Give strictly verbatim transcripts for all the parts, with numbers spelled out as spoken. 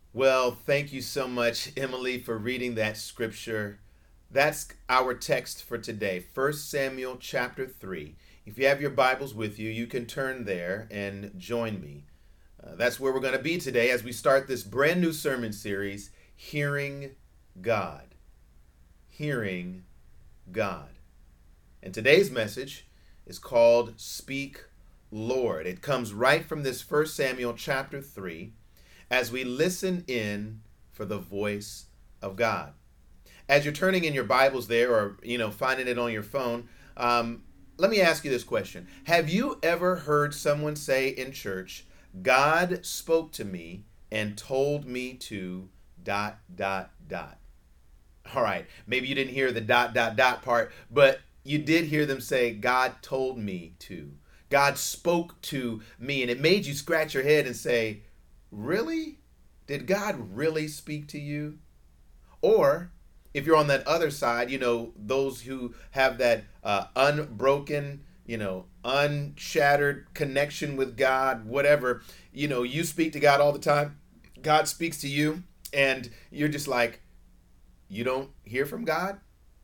Well, thank you so much, Emily, for reading that scripture. That's our text for today, First Samuel chapter three. If you have your Bibles with you, you can turn there and join me. Uh, that's where we're going to be today as we start this brand new sermon series, Hearing God. Hearing God. And today's message is called Speak, Lord. It comes right from this First Samuel chapter three as we listen in for the voice of God. As you're turning in your Bibles there or, you know, finding it on your phone, um, let me ask you this question. Have you ever heard someone say in church, God spoke to me and told me to dot, dot, dot? All right, maybe you didn't hear the dot, dot, dot part, but you did hear them say, God told me to. God spoke to me, and it made you scratch your head and say, really? Did God really speak to you? Or if you're on that other side, you know, those who have that uh, unbroken, you know, unshattered connection with God, whatever, you know, you speak to God all the time. God speaks to you, and you're just like, you don't hear from God?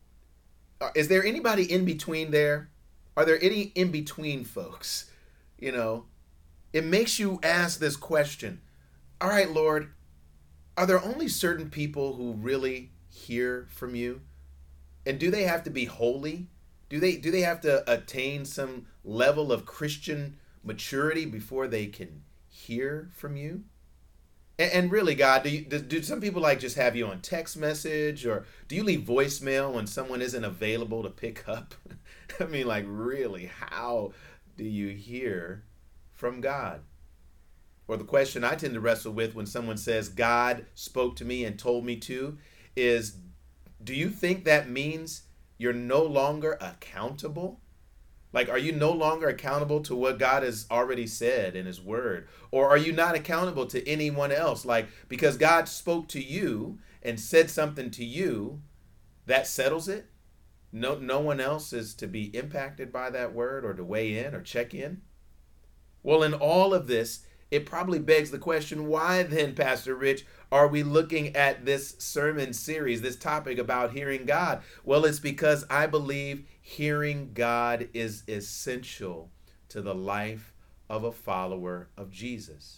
Uh, Is there anybody in between there? Are there any in between folks? You know, it makes you ask this question. All right, Lord, are there only certain people who really hear from you? And do they have to be holy? Do they do they have to attain some level of Christian maturity before they can hear from you? And, and really, God, do, you, do do some people like just have you on text message, or do you leave voicemail when someone isn't available to pick up? I mean, like, really, how do you hear from God? Or the question I tend to wrestle with when someone says, God spoke to me and told me to, is do you think that means you're no longer accountable? Like, are you no longer accountable to what God has already said in His Word? Or are you not accountable to anyone else? Like, because God spoke to you and said something to you, that settles it? No, no one else is to be impacted by that word or to weigh in or check in? Well, in all of this, it probably begs the question, why then, Pastor Rich, are we looking at this sermon series, this topic about hearing God? Well, it's because I believe hearing God is essential to the life of a follower of Jesus.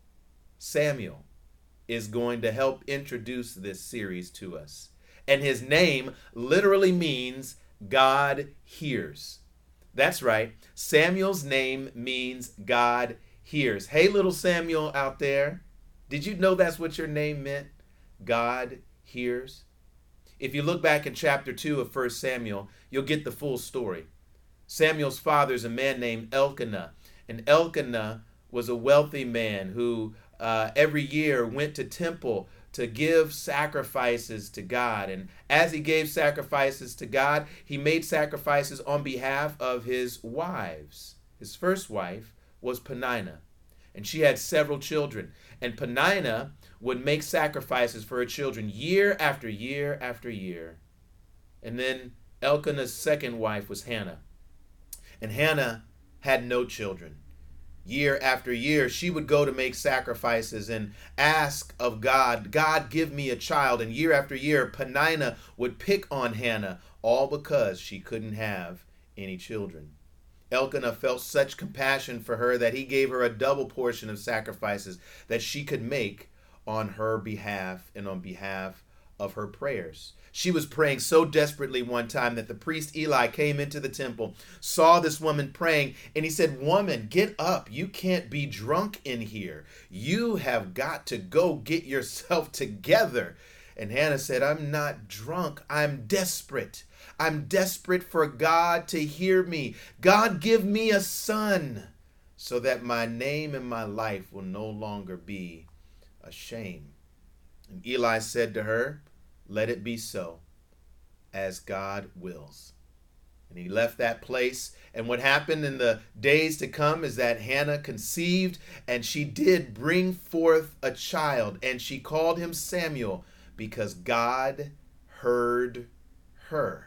Samuel is going to help introduce this series to us. And his name literally means God hears. That's right. Samuel's name means God hears. Hey, little Samuel out there, did you know that's what your name meant? God hears. If you look back in chapter two of First Samuel, you'll get the full story. Samuel's father is a man named Elkanah, and Elkanah was a wealthy man who uh, every year went to temple to give sacrifices to God. And as he gave sacrifices to God, he made sacrifices on behalf of his wives. His first wife was Peninnah, and she had several children. And Peninnah would make sacrifices for her children year after year after year. And then Elkanah's second wife was Hannah. And Hannah had no children. Year after year, she would go to make sacrifices and ask of God, God, give me a child. And year after year, Peninnah would pick on Hannah, all because she couldn't have any children. Elkanah felt such compassion for her that he gave her a double portion of sacrifices that she could make on her behalf and on behalf of her prayers. She was praying so desperately one time that the priest Eli came into the temple, saw this woman praying, and he said, Woman, get up. You can't be drunk in here. You have got to go get yourself together. And Hannah said, I'm not drunk. I'm desperate. I'm desperate for God to hear me. God, give me a son so that my name and my life will no longer be a shame. And Eli said to her, let it be so, as God wills. And he left that place. And what happened in the days to come is that Hannah conceived, and she did bring forth a child, and she called him Samuel because God heard her.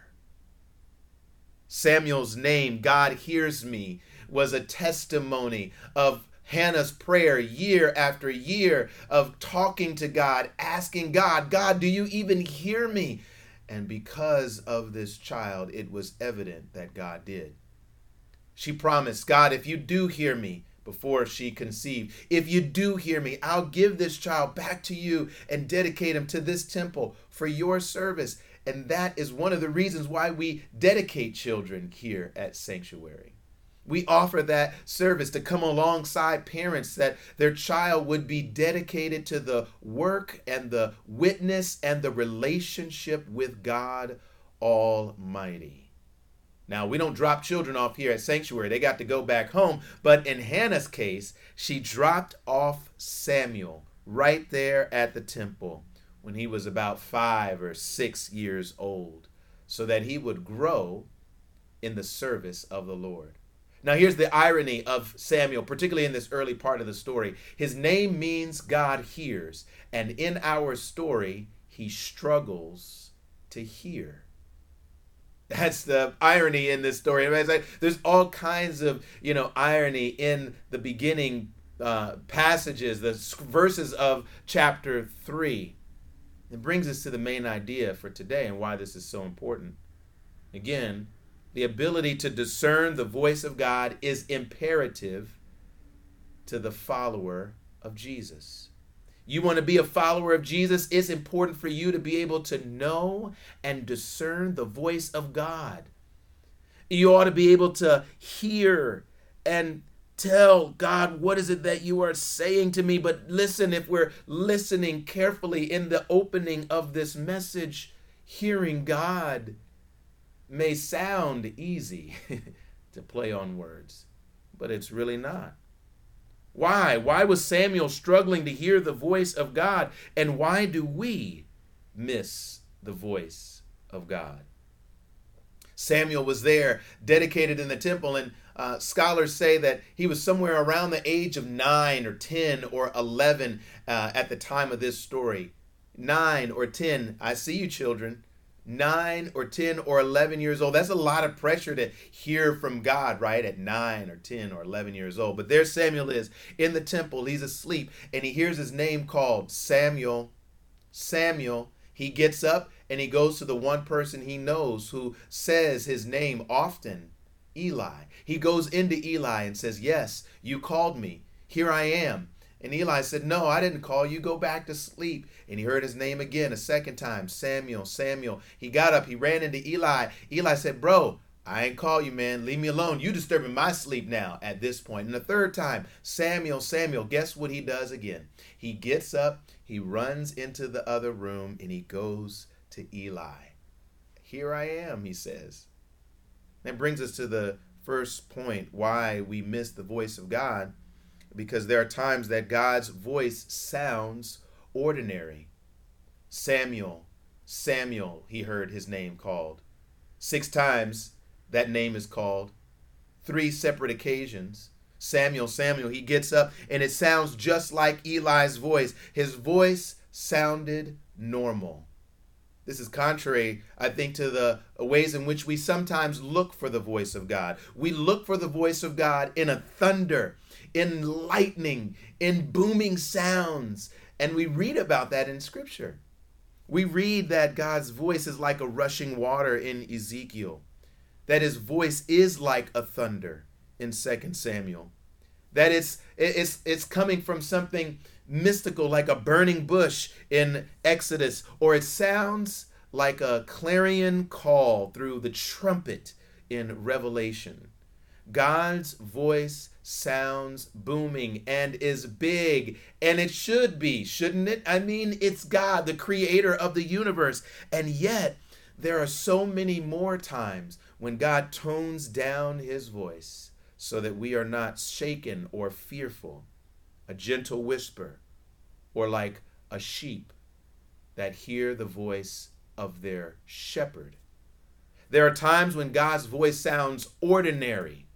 Samuel's name, God hears me, was a testimony of Hannah's prayer year after year of talking to God, asking God, God, do you even hear me? And because of this child, it was evident that God did. She promised, God, if you do hear me, before she conceived, if you do hear me, I'll give this child back to you and dedicate him to this temple for your service. And that is one of the reasons why we dedicate children here at Sanctuary. We offer that service to come alongside parents, that their child would be dedicated to the work and the witness and the relationship with God Almighty. Now, we don't drop children off here at Sanctuary. They got to go back home. But in Hannah's case, she dropped off Samuel right there at the temple when he was about five or six years old, so that he would grow in the service of the Lord. Now, here's the irony of Samuel, particularly in this early part of the story. His name means God hears. And in our story, he struggles to hear. That's the irony in this story. There's all kinds of, you know, irony in the beginning uh, passages, the verses of chapter three. It brings us to the main idea for today and why this is so important. Again, the ability to discern the voice of God is imperative to the follower of Jesus. You want to be a follower of Jesus? It's important for you to be able to know and discern the voice of God. You ought to be able to hear and tell God, what is it that you are saying to me? But listen, if we're listening carefully in the opening of this message, hearing God may sound easy to play on words, but it's really not. Why? Why was Samuel struggling to hear the voice of God? And why do we miss the voice of God? Samuel was there, dedicated in the temple, and uh, scholars say that he was somewhere around the age of nine or ten or eleven uh, at the time of this story. Nine or ten. I see you, children. Nine or ten or eleven years old. That's a lot of pressure to hear from God, right? At nine or ten or eleven years old. But there Samuel is in the temple. He's asleep and he hears his name called, Samuel. Samuel. He gets up and he goes to the one person he knows who says his name often, Eli. He goes into Eli and says, yes, you called me. Here I am. And Eli said, no, I didn't call you. Go back to sleep. And he heard his name again a second time, Samuel, Samuel. He got up. He ran into Eli. Eli said, bro, I ain't call you, man. Leave me alone. You disturbing my sleep now at this point. And the third time, Samuel, Samuel. Guess what he does again? He gets up. He runs into the other room and he goes to Eli. Here I am, he says. That brings us to the first point, why we miss the voice of God. Because there are times that God's voice sounds ordinary. Samuel, Samuel, he heard his name called. Six times that name is called. Three separate occasions. Samuel, Samuel, he gets up and it sounds just like Eli's voice. His voice sounded normal. This is contrary, I think, to the ways in which we sometimes look for the voice of God. We look for the voice of God in a thunder, in lightning, in booming sounds. And we read about that in Scripture. We read that God's voice is like a rushing water in Ezekiel, that his voice is like a thunder in Second Samuel, that it's, it's, it's coming from something mystical like a burning bush in Exodus, or it sounds like a clarion call through the trumpet in Revelation. God's voice sounds booming and is big, and it should be, shouldn't it? I mean, it's God, the creator of the universe. And yet, there are so many more times when God tones down his voice so that we are not shaken or fearful. A gentle whisper, or like a sheep that hear the voice of their shepherd. There are times when God's voice sounds ordinary.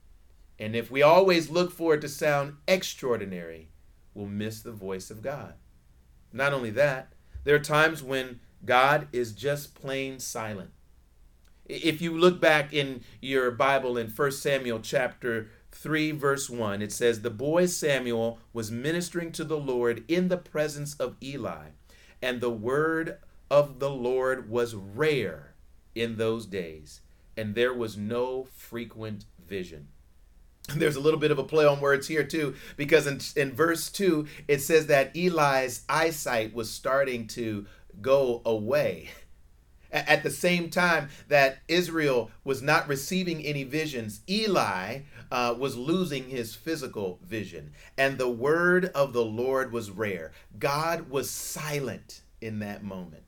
And if we always look for it to sound extraordinary, we'll miss the voice of God. Not only that, there are times when God is just plain silent. If you look back in your Bible in First Samuel chapter three, verse one, it says, "The boy Samuel was ministering to the Lord in the presence of Eli, and the word of the Lord was rare in those days, and there was no frequent vision." There's a little bit of a play on words here too, because in, in verse two, it says that Eli's eyesight was starting to go away. At the same time that Israel was not receiving any visions, Eli uh, was losing his physical vision, and the word of the Lord was rare. God was silent in that moment.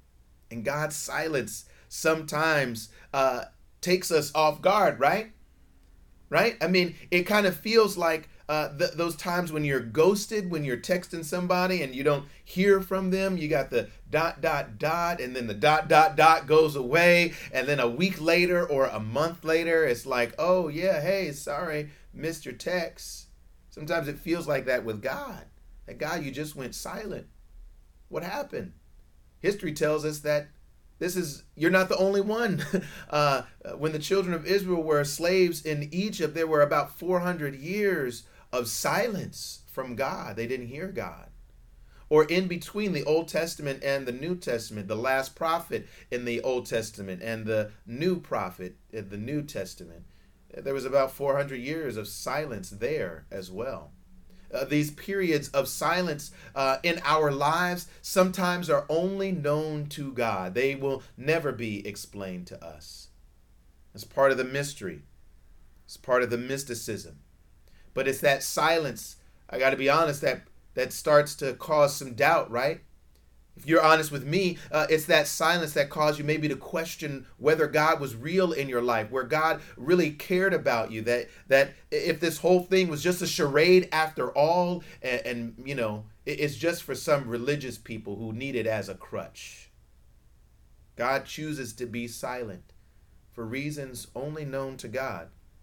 And God's silence sometimes uh, takes us off guard, right? Right? I mean, it kind of feels like uh, th- those times when you're ghosted, when you're texting somebody and you don't hear from them. You got the dot, dot, dot, and then the dot, dot, dot goes away. And then a week later or a month later, it's like, oh, yeah, hey, sorry, missed your text. Sometimes it feels like that with God. That God, you just went silent. What happened? History tells us that This is, you're not the only one. Uh, when the children of Israel were slaves in Egypt, there were about four hundred years of silence from God. They didn't hear God. Or in between the Old Testament and the New Testament, the last prophet in the Old Testament and the new prophet in the New Testament, there was about four hundred years of silence there as well. Uh, these periods of silence uh, in our lives sometimes are only known to God. They will never be explained to us. It's part of the mystery. It's part of the mysticism. But it's that silence, I got to be honest, that, that starts to cause some doubt, right? If you're honest with me, uh, it's that silence that caused you maybe to question whether God was real in your life, where God really cared about you, that that if this whole thing was just a charade after all, and, and you know, it's just for some religious people who need it as a crutch. God chooses to be silent for reasons only known to God.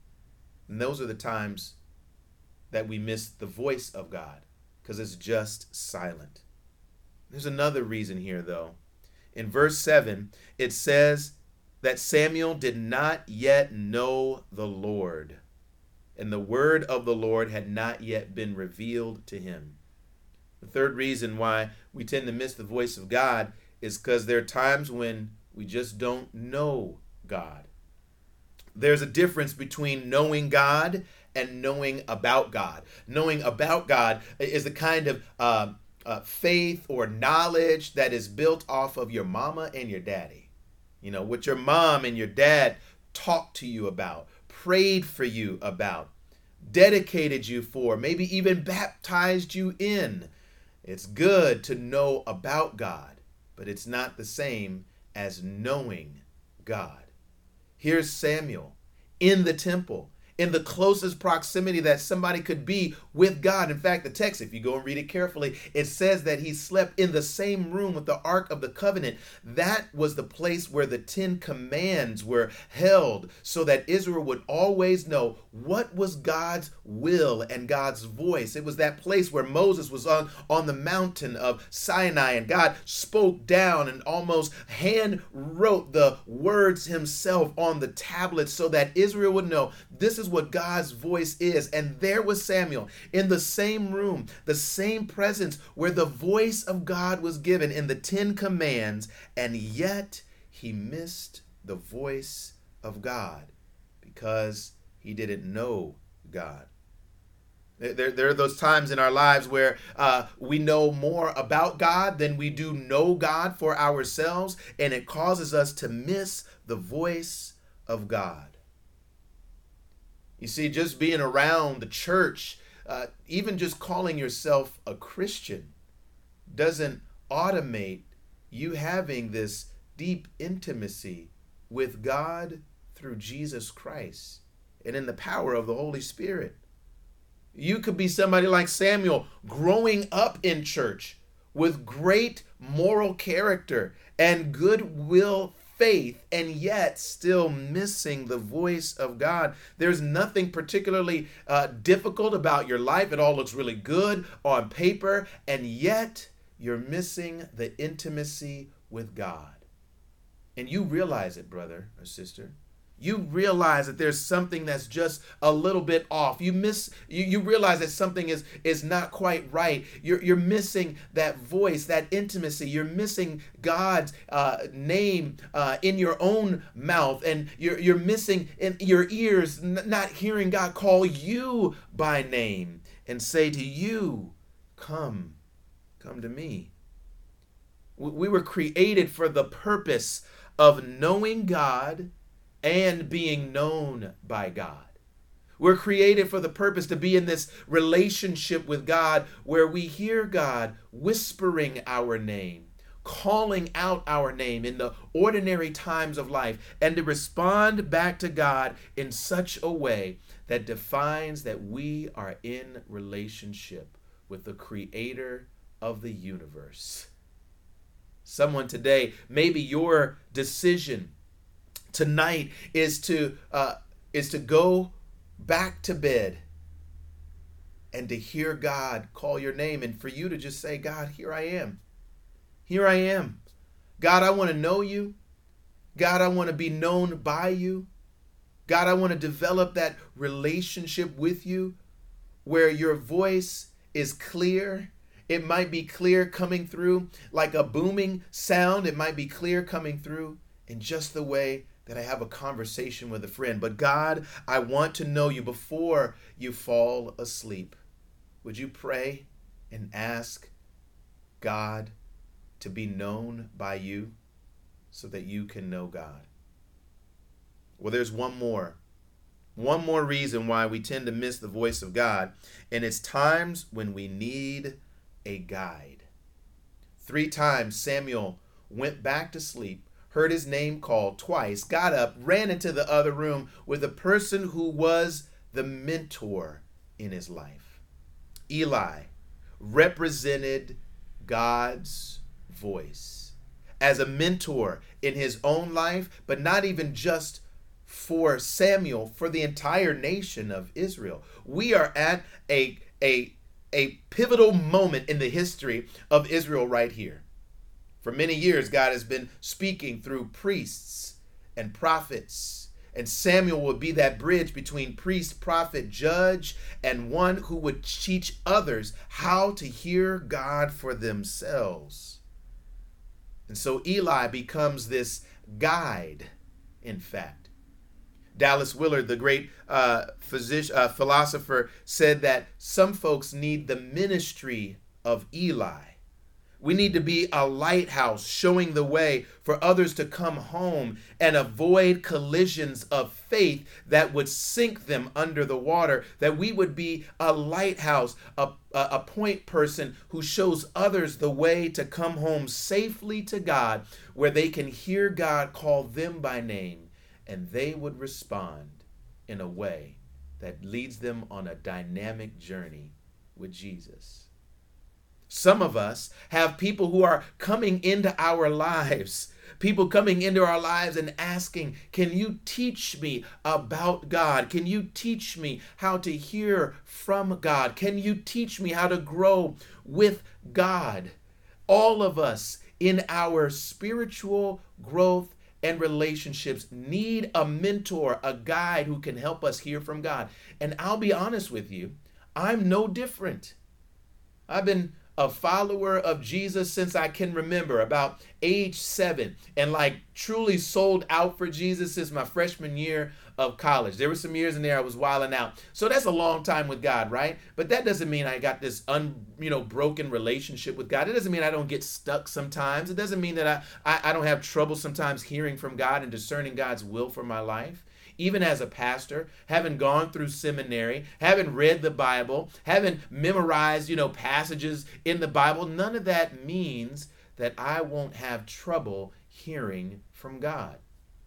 And those are the times that we miss the voice of God, because it's just silent. There's another reason here, though. In verse seven, it says that Samuel did not yet know the Lord, and the word of the Lord had not yet been revealed to him. The third reason why we tend to miss the voice of God is because there are times when we just don't know God. There's a difference between knowing God and knowing about God. Knowing about God is the kind of uh, Uh, faith or knowledge that is built off of your mama and your daddy. You know, what your mom and your dad talked to you about, prayed for you about, dedicated you for, maybe even baptized you in. It's good to know about God, but it's not the same as knowing God. Here's Samuel in the temple, in the closest proximity that somebody could be with God. In fact, the text, if you go and read it carefully, it says that he slept in the same room with the Ark of the Covenant. That was the place where the Ten Commands were held, so that Israel would always know what was God's will and God's voice. It was that place where Moses was on, on the mountain of Sinai, and God spoke down and almost hand wrote the words himself on the tablets so that Israel would know this is what God's voice is. And there was Samuel in the same room, the same presence where the voice of God was given in the Ten Commands, and yet he missed the voice of God because he didn't know God. There, there are those times in our lives where uh, we know more about God than we do know God for ourselves, and it causes us to miss the voice of God. You see, just being around the church, uh, even just calling yourself a Christian, doesn't automate you having this deep intimacy with God through Jesus Christ and in the power of the Holy Spirit. You could be somebody like Samuel, growing up in church with great moral character and goodwill faith, and yet still missing the voice of God. There's nothing particularly uh, difficult about your life. It all looks really good on paper, and yet you're missing the intimacy with God. And you realize it, brother or sister. you realize that there's something that's just a little bit off. You miss you, you realize that something is is not quite right. You're you're missing that voice, that intimacy. You're missing God's uh, name uh, in your own mouth, and you're you're missing in your ears, n- not hearing God call you by name and say to you, "Come, come to me." We, we were created for the purpose of knowing God and being known by God. We're created for the purpose to be in this relationship with God where we hear God whispering our name, calling out our name in the ordinary times of life, and to respond back to God in such a way that defines that we are in relationship with the creator of the universe. Someone today, maybe your decision tonight is to uh, is to go back to bed and to hear God call your name, and for you to just say, "God, here I am. Here I am. God, I want to know you. God, I want to be known by you. God, I want to develop that relationship with you where your voice is clear." It might be clear coming through like a booming sound. It might be clear coming through in just the way that I have a conversation with a friend. But God, I want to know you before you fall asleep. Would you pray and ask God to be known by you so that you can know God? Well, there's one more. One more reason why we tend to miss the voice of God, and it's times when we need a guide. Three times Samuel went back to sleep, heard his name called twice, got up, ran into the other room with a person who was the mentor in his life. Eli represented God's voice as a mentor in his own life, but not even just for Samuel, for the entire nation of Israel. We are at a, a, a pivotal moment in the history of Israel right here. For many years, God has been speaking through priests and prophets, and Samuel would be that bridge between priest, prophet, judge, and one who would teach others how to hear God for themselves. And so Eli becomes this guide, in fact. Dallas Willard, the great uh, physician, uh, philosopher, said that some folks need the ministry of Eli. We need to be a lighthouse showing the way for others to come home and avoid collisions of faith that would sink them under the water. That we would be a lighthouse, a, a point person who shows others the way to come home safely to God, where they can hear God call them by name, and they would respond in a way that leads them on a dynamic journey with Jesus. Some of us have people who are coming into our lives, people coming into our lives and asking, can you teach me about God? Can you teach me how to hear from God? Can you teach me how to grow with God? All of us in our spiritual growth and relationships need a mentor, a guide who can help us hear from God. And I'll be honest with you, I'm no different. I've been a follower of Jesus since I can remember, about age seven, and like truly sold out for Jesus since my freshman year of college. There were some years in there I was wilding out. So that's a long time with God, right? But that doesn't mean I got this un, you know, broken relationship with God. It doesn't mean I don't get stuck sometimes. It doesn't mean that I, I, I don't have trouble sometimes hearing from God and discerning God's will for my life. Even as a pastor, having gone through seminary, having read the Bible, having memorized, you know, passages in the Bible, none of that means that I won't have trouble hearing from God.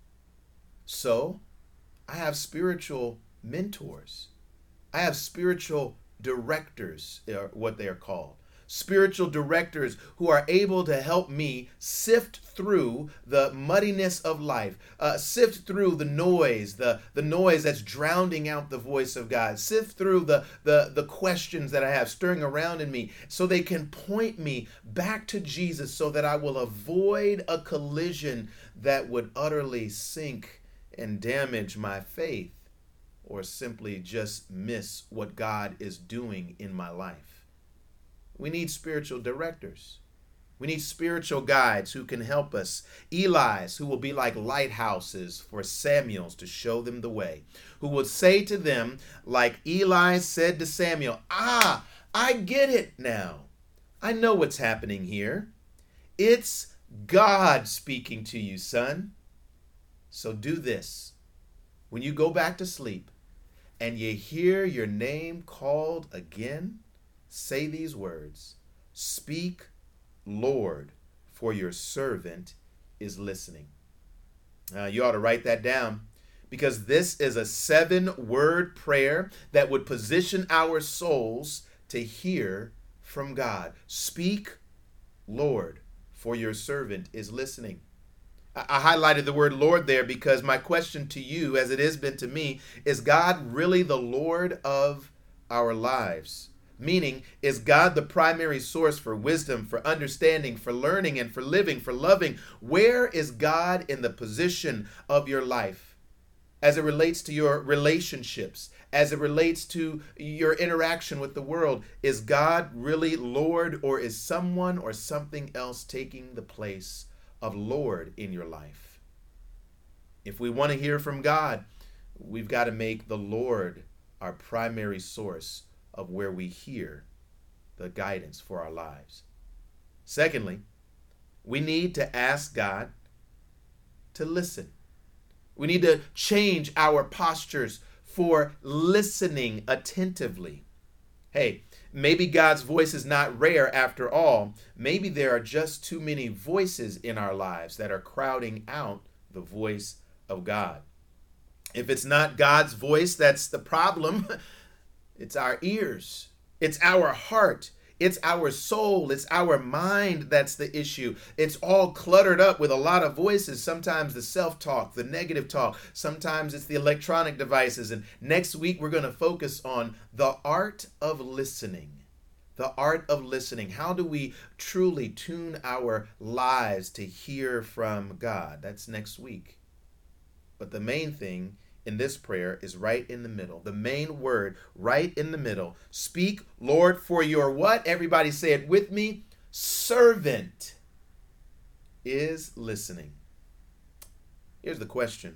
So, I have spiritual mentors. I have spiritual directors, what they are called. Spiritual directors who are able to help me sift through the muddiness of life, uh, sift through the noise, the, the noise that's drowning out the voice of God, sift through the, the, the questions that I have stirring around in me, so they can point me back to Jesus so that I will avoid a collision that would utterly sink and damage my faith, or simply just miss what God is doing in my life. We need spiritual directors. We need spiritual guides who can help us. Eli's who will be like lighthouses for Samuel's to show them the way. Who will say to them, like Eli said to Samuel, ah, I get it now. I know what's happening here. It's God speaking to you, son. So do this. When you go back to sleep and you hear your name called again, say these words, speak, Lord, for your servant is listening. Uh, you ought to write that down, because this is a seven-word prayer that would position our souls to hear from God. Speak, Lord, for your servant is listening. I, I highlighted the word Lord there because my question to you, as it has been to me, is God really the Lord of our lives? Meaning, is God the primary source for wisdom, for understanding, for learning, and for living, for loving? Where is God in the position of your life as it relates to your relationships, as it relates to your interaction with the world? Is God really Lord, or is someone or something else taking the place of Lord in your life? If we want to hear from God, we've got to make the Lord our primary source of where we hear the guidance for our lives. Secondly, we need to ask God to listen. We need to change our postures for listening attentively. Hey, maybe God's voice is not rare after all. Maybe there are just too many voices in our lives that are crowding out the voice of God. If it's not God's voice that's the problem, it's our ears, it's our heart, it's our soul, it's our mind that's the issue. It's all cluttered up with a lot of voices. Sometimes the self-talk, the negative talk. Sometimes it's the electronic devices. And next week we're going to focus on the art of listening. The art of listening. How do we truly tune our lives to hear from God? That's next week. But the main thing in this prayer is right in the middle. The main word right in the middle. Speak, Lord, for your what? Everybody say it with me. Servant is listening. Here's the question.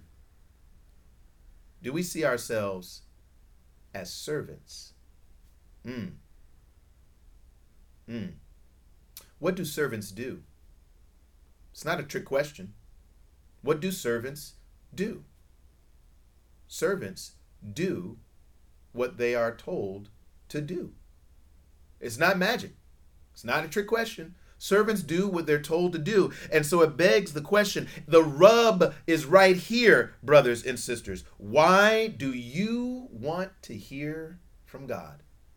Do we see ourselves as servants? Hmm. Hmm. What do servants do? It's not a trick question. What do servants do? Servants do what they are told to do. It's not magic. It's not a trick question. Servants do what they're told to do. And so it begs the question, the rub is right here, brothers and sisters. Why do you want to hear from God?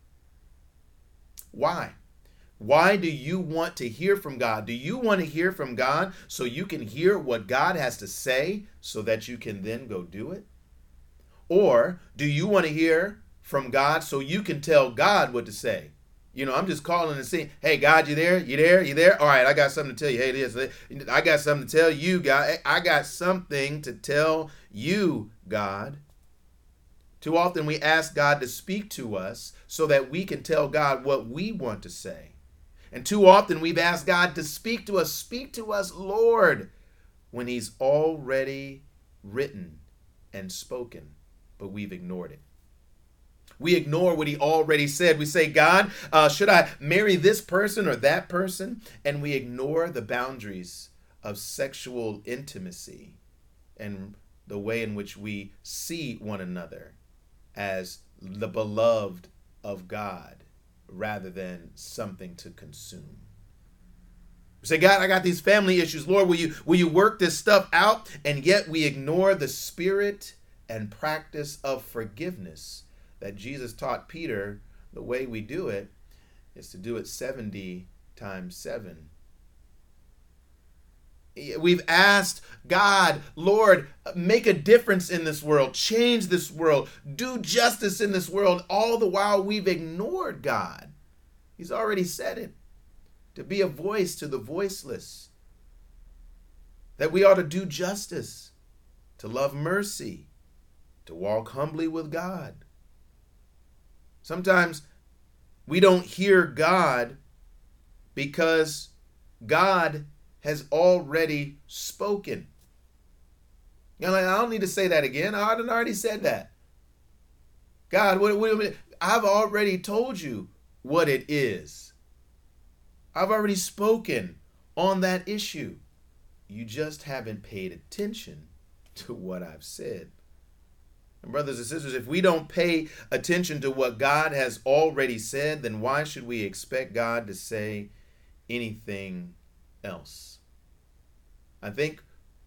Why? Why do you want to hear from God? Do you want to hear from God so you can hear what God has to say so that you can then go do it? Or do you want to hear from God so you can tell God what to say? You know, I'm just calling and saying, hey, God, you there? You there? You there? All right, I got something to tell you. Hey, this, I got something to tell you, God. I got something to tell you, God. Too often we ask God to speak to us so that we can tell God what we want to say. And too often we've asked God to speak to us, speak to us, Lord, when he's already written and spoken. But we've ignored it. We ignore what he already said. We say, God, uh, should I marry this person or that person? And we ignore the boundaries of sexual intimacy and the way in which we see one another as the beloved of God rather than something to consume. We say, God, I got these family issues. Lord, will you, will you work this stuff out? And yet we ignore the spirit and practice of forgiveness that Jesus taught Peter. The way we do it is to do it seventy times seven. We've asked God, Lord, make a difference in this world, change this world, do justice in this world, all the while we've ignored God. He's already said it, to be a voice to the voiceless, that we ought to do justice. to love mercy, to walk humbly with God. Sometimes we don't hear God because God has already spoken. You know, like, I don't need to say that again. I already said that. God, what, what, I've already told you what it is. I've already spoken on that issue. You just haven't paid attention to what I've said. And brothers and sisters, if we don't pay attention to what God has already said, then why should we expect God to say anything else? I think,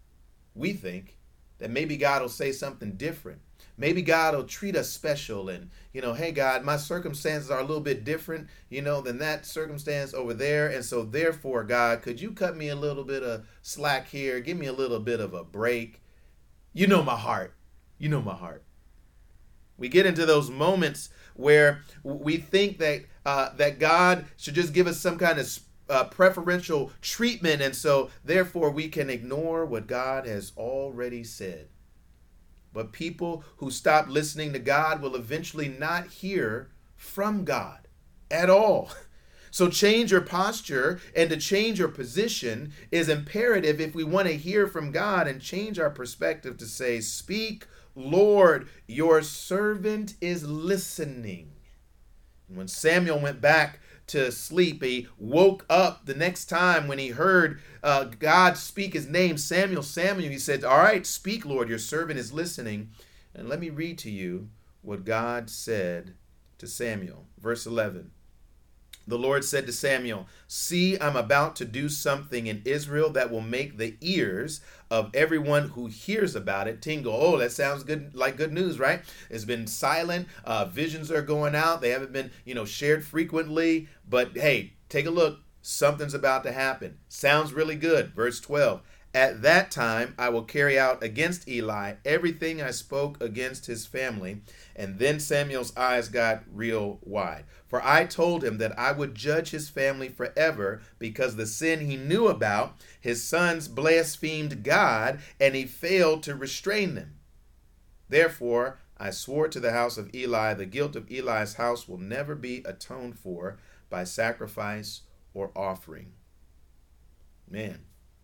we think, that maybe God will say something different. Maybe God will treat us special and, you know, hey, God, my circumstances are a little bit different, you know, than that circumstance over there. And so therefore, God, could you cut me a little bit of slack here? Give me a little bit of a break. You know my heart. You know my heart. We get into those moments where we think that uh, that God should just give us some kind of uh, preferential treatment. And so therefore, we can ignore what God has already said. But people who stop listening to God will eventually not hear from God at all. So change your posture and to change your position is imperative if we want to hear from God and change our perspective to say, speak, Lord, your servant is listening. And when Samuel went back to sleep, he woke up the next time when he heard uh, God speak his name, Samuel, Samuel. He said, all right, speak, Lord, your servant is listening. And let me read to you what God said to Samuel. Verse eleven. The Lord said to Samuel, see, I'm about to do something in Israel that will make the ears of everyone who hears about it tingle. Oh, that sounds good, like good news, right? It's been silent. Uh, visions are going out. They haven't been, you know, shared frequently. But hey, take a look. Something's about to happen. Sounds really good. Verse twelve. At that time, I will carry out against Eli everything I spoke against his family. And then Samuel's eyes got real wide. For I told him that I would judge his family forever because the sin he knew about, his sons blasphemed God, and he failed to restrain them. Therefore, I swore to the house of Eli, the guilt of Eli's house will never be atoned for by sacrifice or offering. Man.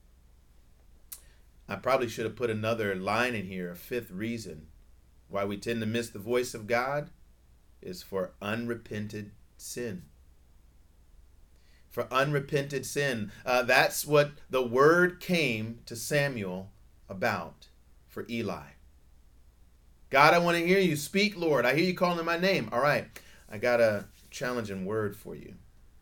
I probably should have put another line in here, a fifth reason why we tend to miss the voice of God is for unrepented sin. For unrepented sin. Uh, that's what the word came to Samuel about for Eli. God, I want to hear you speak, Lord. I hear you calling my name. All right, I got a challenging word for you.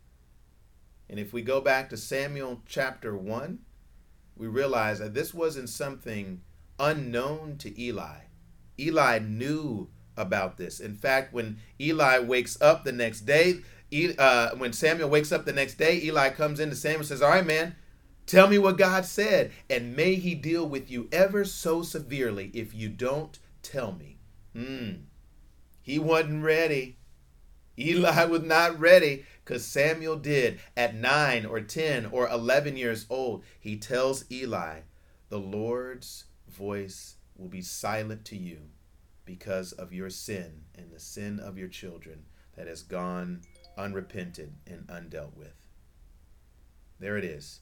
And if we go back to Samuel chapter one, we realize that this wasn't something unknown to Eli. Eli knew about this. In fact, when Eli wakes up the next day, uh, when Samuel wakes up the next day, Eli comes into Samuel and says, all right, man, tell me what God said, and may he deal with you ever so severely if you don't tell me. Hmm. He wasn't ready. Eli was not ready because Samuel did at nine or ten or eleven years old. He tells Eli, the Lord's voice will be silent to you because of your sin and the sin of your children that has gone unrepented and undealt with. There it is.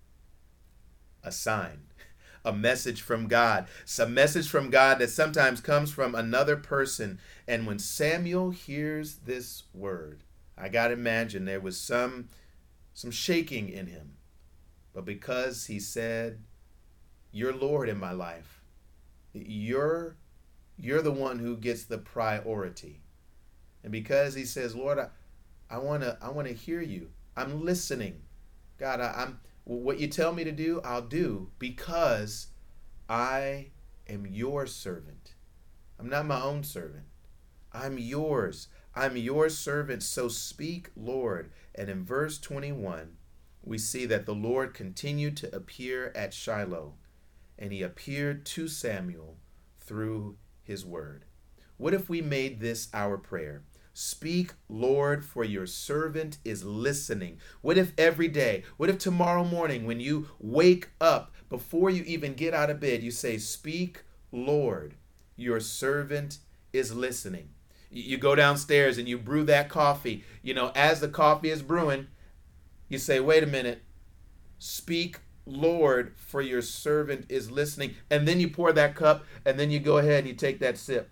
A sign. A message from God. It's a message from God that sometimes comes from another person. And when Samuel hears this word, I got to imagine there was some, some shaking in him. But because he said, you're Lord in my life, you're, you're the one who gets the priority. And because he says, Lord, I, I want to I want to hear you. I'm listening. God, I, I'm what you tell me to do, I'll do because I am your servant. I'm not my own servant. I'm yours. I'm your servant. So speak, Lord. And in verse twenty-one, we see that the Lord continued to appear at Shiloh, and he appeared to Samuel through his word. What if we made this our prayer? Speak, Lord, for your servant is listening. What if every day, what if tomorrow morning when you wake up, before you even get out of bed, you say, speak, Lord, your servant is listening. You go downstairs and you brew that coffee. You know, as the coffee is brewing, you say, wait a minute, speak, Lord, for your servant is listening. And then you pour that cup, and then you go ahead and you take that sip.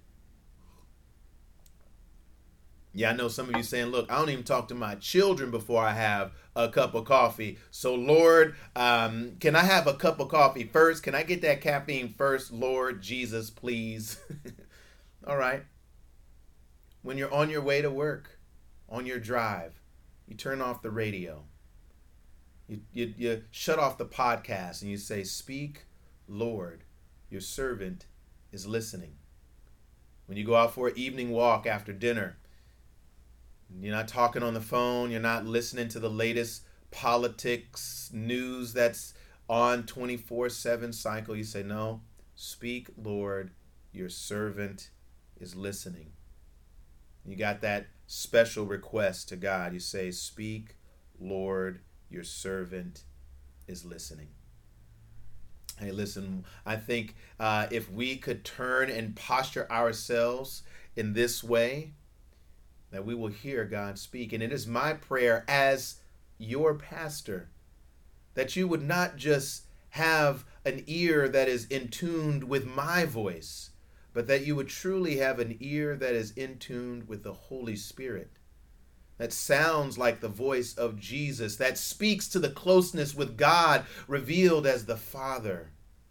Yeah, I know some of you saying, look, I don't even talk to my children before I have a cup of coffee. So, Lord, um, can I have a cup of coffee first? Can I get that caffeine first? Lord Jesus, please. All right. When you're on your way to work, on your drive, you turn off the radio. You, you, you shut off the podcast and you say, speak, Lord, your servant is listening. When you go out for an evening walk after dinner, you're not talking on the phone. You're not listening to the latest politics news that's on twenty-four seven cycle. You say, no, speak, Lord, your servant is listening. You got that special request to God. You say, speak, Lord, your servant is listening. Hey, listen, I think uh, if we could turn and posture ourselves in this way, that we will hear God speak. And it is my prayer as your pastor that you would not just have an ear that is in tune with my voice, but that you would truly have an ear that is in tune with the Holy Spirit, that sounds like the voice of Jesus, that speaks to the closeness with God revealed as the Father.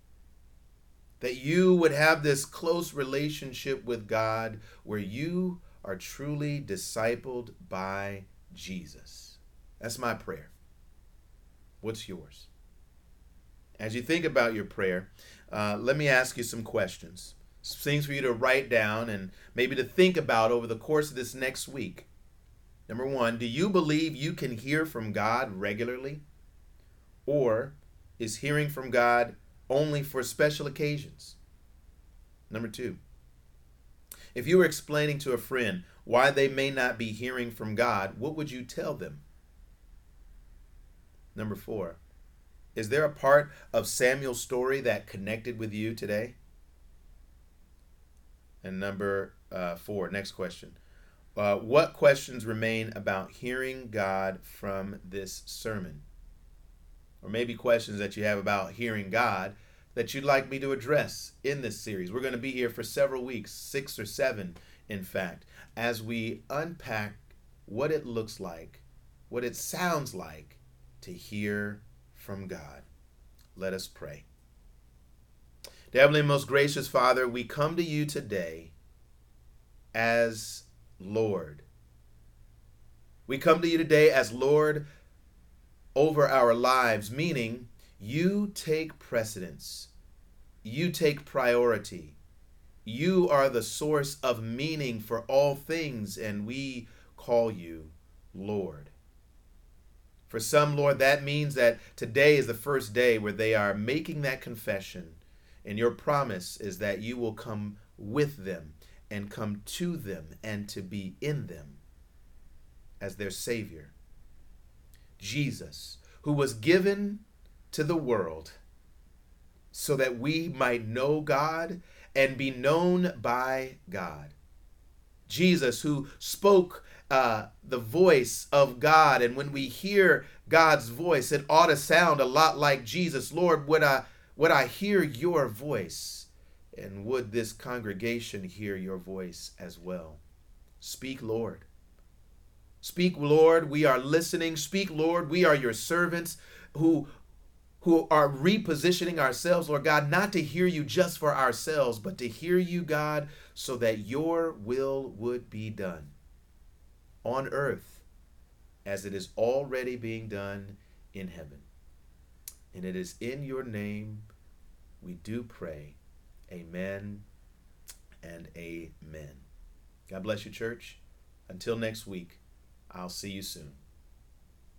That you would have this close relationship with God where you are truly discipled by Jesus. That's my prayer. What's yours? As you think about your prayer, uh, let me ask you some questions. Some things for you to write down and maybe to think about over the course of this next week. Number one, do you believe you can hear from God regularly? Or is hearing from God only for special occasions? Number two, if you were explaining to a friend why they may not be hearing from God, what would you tell them? Number four, is there a part of Samuel's story that connected with you today? And number uh, four, next question. Uh, what questions remain about hearing God from this sermon? Or maybe questions that you have about hearing God that you'd like me to address in this series. We're going to be here for several weeks, six or seven, in fact, as we unpack what it looks like, what it sounds like to hear from God. Let us pray. Dear Heavenly most gracious Father, we come to you today as Lord. We come to you today as Lord over our lives, meaning you take precedence. You take priority. You are the source of meaning for all things, and we call you Lord. For some, Lord, that means that today is the first day where they are making that confession, and your promise is that you will come with them and come to them and to be in them as their Savior. Jesus, who was given to the world so that we might know God and be known by God. Jesus, who spoke uh, the voice of God, and when we hear God's voice, it ought to sound a lot like Jesus. Lord, would I, would I hear your voice? And would this congregation hear your voice as well? Speak, Lord. Speak, Lord, we are listening. Speak, Lord, we are your servants who, who are repositioning ourselves, Lord God, not to hear you just for ourselves, but to hear you, God, so that your will would be done on earth as it is already being done in heaven. And it is in your name we do pray. Amen and amen. God bless you, church. Until next week, I'll see you soon.